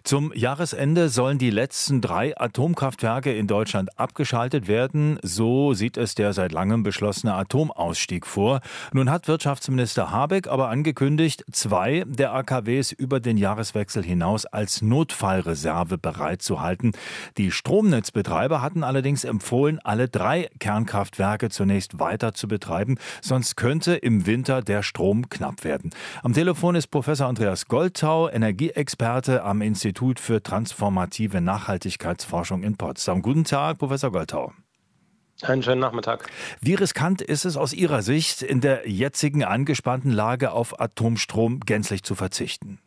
Zum Jahresende sollen die letzten 3 Atomkraftwerke in Deutschland abgeschaltet werden. So sieht es der seit langem beschlossene Atomausstieg vor. Nun hat Wirtschaftsminister Habeck aber angekündigt, 2 der AKWs über den Jahreswechsel hinaus als Notfallreserve bereitzuhalten. Die Stromnetzbetreiber hatten allerdings empfohlen, alle 3 Kernkraftwerke zunächst weiter zu betreiben. Sonst könnte im Winter der Strom knapp werden. Am Telefon ist Professor Andreas Golthau, Energieexperte am Institut für transformative Nachhaltigkeitsforschung in Potsdam. Guten Tag, Professor Golthau. Einen schönen Nachmittag. Wie riskant ist es aus Ihrer Sicht, in der jetzigen angespannten Lage auf Atomstrom gänzlich zu verzichten?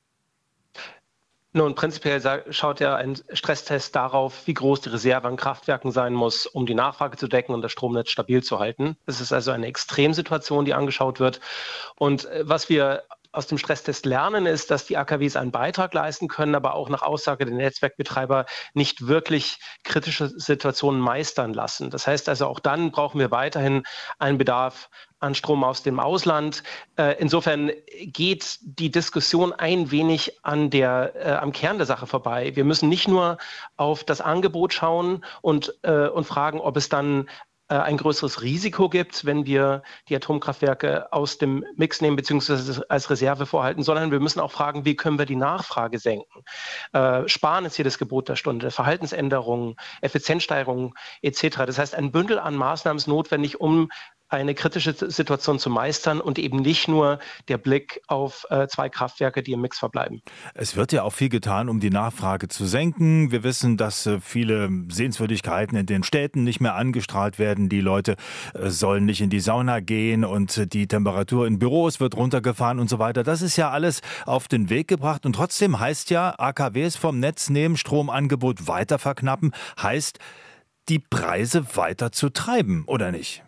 Nun, prinzipiell schaut ja ein Stresstest darauf, wie groß die Reserve an Kraftwerken sein muss, um die Nachfrage zu decken und das Stromnetz stabil zu halten. Es ist also eine Extremsituation, die angeschaut wird. Und was wir aus dem Stresstest lernen, ist, dass die AKWs einen Beitrag leisten können, aber auch nach Aussage der Netzwerkbetreiber nicht wirklich kritische Situationen meistern lassen. Das heißt also, auch dann brauchen wir weiterhin einen Bedarf an Strom aus dem Ausland. Insofern geht die Diskussion ein wenig am Kern der Sache vorbei. Wir müssen nicht nur auf das Angebot schauen und fragen, ob es dann ein größeres Risiko gibt, wenn wir die Atomkraftwerke aus dem Mix nehmen bzw. als Reserve vorhalten, sondern wir müssen auch fragen, wie können wir die Nachfrage senken. Sparen ist hier das Gebot der Stunde, Verhaltensänderungen, Effizienzsteigerungen etc. Das heißt, ein Bündel an Maßnahmen ist notwendig, um eine kritische Situation zu meistern und eben nicht nur der Blick auf 2 Kraftwerke, die im Mix verbleiben. Es wird ja auch viel getan, um die Nachfrage zu senken. Wir wissen, dass viele Sehenswürdigkeiten in den Städten nicht mehr angestrahlt werden. Die Leute sollen nicht in die Sauna gehen und die Temperatur in Büros wird runtergefahren und so weiter. Das ist ja alles auf den Weg gebracht. Und trotzdem heißt ja, AKWs vom Netz nehmen, Stromangebot weiter verknappen, heißt, die Preise weiter zu treiben, oder nicht?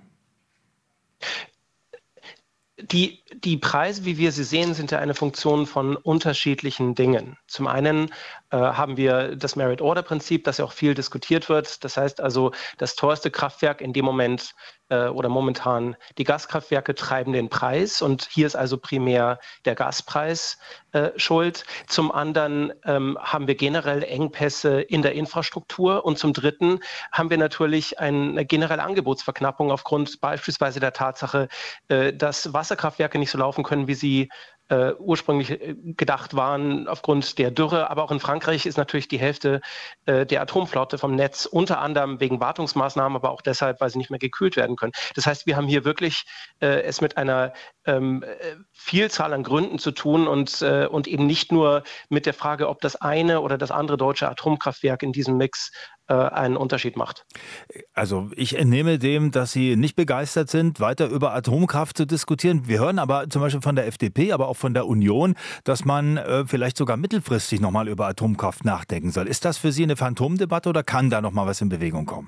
Die Preise, wie wir sie sehen, sind ja eine Funktion von unterschiedlichen Dingen. Zum einen haben wir das Merit-Order-Prinzip, das ja auch viel diskutiert wird. Das heißt also, das teuerste Kraftwerk in dem Moment oder momentan die Gaskraftwerke treiben den Preis und hier ist also primär der Gaspreis schuld. Zum anderen haben wir generell Engpässe in der Infrastruktur und zum dritten haben wir natürlich eine generelle Angebotsverknappung aufgrund beispielsweise der Tatsache, dass Wasserkraftwerke nicht so laufen können, wie sie ursprünglich gedacht waren aufgrund der Dürre. Aber auch in Frankreich ist natürlich die Hälfte der Atomflotte vom Netz, unter anderem wegen Wartungsmaßnahmen, aber auch deshalb, weil sie nicht mehr gekühlt werden können. Das heißt, wir haben hier wirklich es mit einer Vielzahl an Gründen zu tun und eben nicht nur mit der Frage, ob das eine oder das andere deutsche Atomkraftwerk in diesem Mix einen Unterschied macht. Also ich entnehme dem, dass Sie nicht begeistert sind, weiter über Atomkraft zu diskutieren. Wir hören aber zum Beispiel von der FDP, aber auch von der Union, dass man vielleicht sogar mittelfristig nochmal über Atomkraft nachdenken soll. Ist das für Sie eine Phantomdebatte oder kann da nochmal was in Bewegung kommen?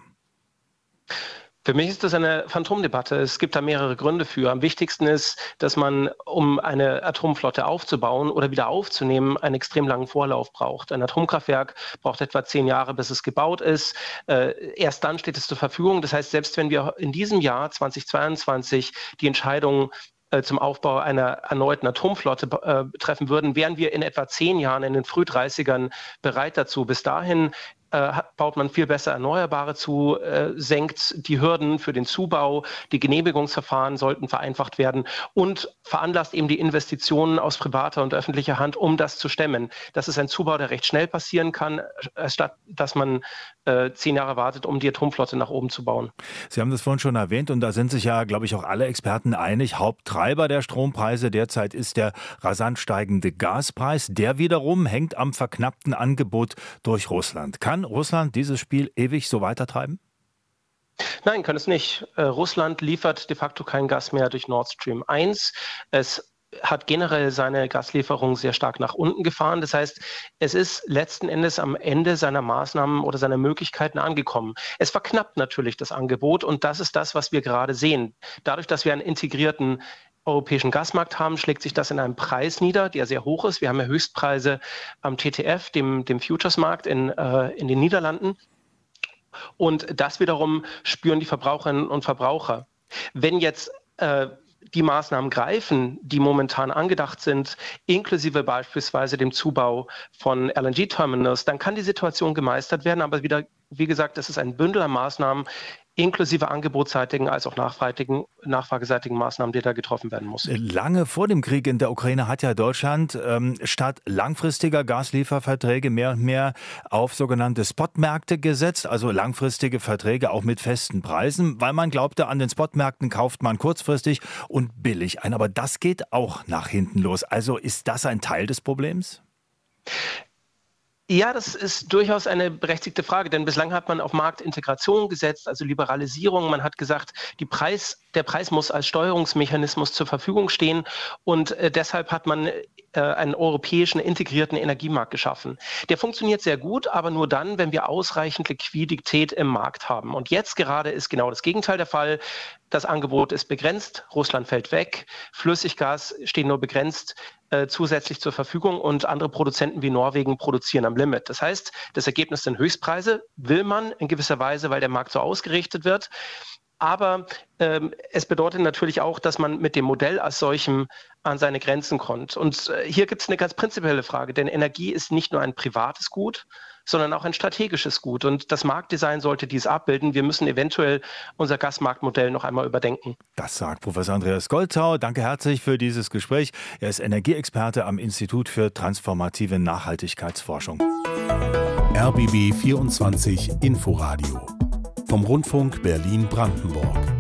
Für mich ist das eine Phantomdebatte. Es gibt da mehrere Gründe für. Am wichtigsten ist, dass man, um eine Atomflotte aufzubauen oder wieder aufzunehmen, einen extrem langen Vorlauf braucht. Ein Atomkraftwerk braucht etwa 10 Jahre, bis es gebaut ist. Erst dann steht es zur Verfügung. Das heißt, selbst wenn wir in diesem Jahr 2022 die Entscheidung zum Aufbau einer erneuten Atomflotte treffen würden, wären wir in etwa 10 Jahren, in den Früh-30ern bereit dazu. Bis dahin baut man viel besser Erneuerbare zu, senkt die Hürden für den Zubau, die Genehmigungsverfahren sollten vereinfacht werden und veranlasst eben die Investitionen aus privater und öffentlicher Hand, um das zu stemmen. Das ist ein Zubau, der recht schnell passieren kann, statt dass man 10 Jahre wartet, um die Atomflotte nach oben zu bauen. Sie haben das vorhin schon erwähnt und da sind sich ja, glaube ich, auch alle Experten einig. Haupttreiber der Strompreise derzeit ist der rasant steigende Gaspreis. Der wiederum hängt am verknappten Angebot durch Russland. Kann Russland dieses Spiel ewig so weitertreiben? Nein, kann es nicht. Russland liefert de facto kein Gas mehr durch Nord Stream 1. Es hat generell seine Gaslieferung sehr stark nach unten gefahren. Das heißt, es ist letzten Endes am Ende seiner Maßnahmen oder seiner Möglichkeiten angekommen. Es verknappt natürlich das Angebot und das ist das, was wir gerade sehen. Dadurch, dass wir einen integrierten europäischen Gasmarkt haben, schlägt sich das in einem Preis nieder, der sehr hoch ist. Wir haben ja Höchstpreise am TTF, dem Futures-Markt in den Niederlanden. Und das wiederum spüren die Verbraucherinnen und Verbraucher. Wenn jetzt die Maßnahmen greifen, die momentan angedacht sind, inklusive beispielsweise dem Zubau von LNG-Terminals, dann kann die Situation gemeistert werden. Aber wieder, wie gesagt, das ist ein Bündel an Maßnahmen, inklusive angebotsseitigen als auch nachfrageseitigen Maßnahmen, die da getroffen werden muss. Lange vor dem Krieg in der Ukraine hat ja Deutschland statt langfristiger Gaslieferverträge mehr und mehr auf sogenannte Spotmärkte gesetzt, also langfristige Verträge auch mit festen Preisen, weil man glaubte, an den Spotmärkten kauft man kurzfristig und billig ein. Aber das geht auch nach hinten los. Also ist das ein Teil des Problems? Ja, das ist durchaus eine berechtigte Frage, denn bislang hat man auf Marktintegration gesetzt, also Liberalisierung. Man hat gesagt, der Preis muss als Steuerungsmechanismus zur Verfügung stehen und deshalb hat man einen europäischen integrierten Energiemarkt geschaffen. Der funktioniert sehr gut, aber nur dann, wenn wir ausreichend Liquidität im Markt haben. Und jetzt gerade ist genau das Gegenteil der Fall. Das Angebot ist begrenzt, Russland fällt weg, Flüssiggas steht nur begrenzt zusätzlich zur Verfügung und andere Produzenten wie Norwegen produzieren am Limit. Das heißt, das Ergebnis sind Höchstpreise, will man in gewisser Weise, weil der Markt so ausgerichtet wird. Aber es bedeutet natürlich auch, dass man mit dem Modell als solchem an seine Grenzen kommt. Und hier gibt es eine ganz prinzipielle Frage, denn Energie ist nicht nur ein privates Gut, sondern auch ein strategisches Gut. Und das Marktdesign sollte dies abbilden. Wir müssen eventuell unser Gasmarktmodell noch einmal überdenken. Das sagt Professor Andreas Golzau. Danke herzlich für dieses Gespräch. Er ist Energieexperte am Institut für transformative Nachhaltigkeitsforschung. RBB 24 Inforadio vom Rundfunk Berlin-Brandenburg.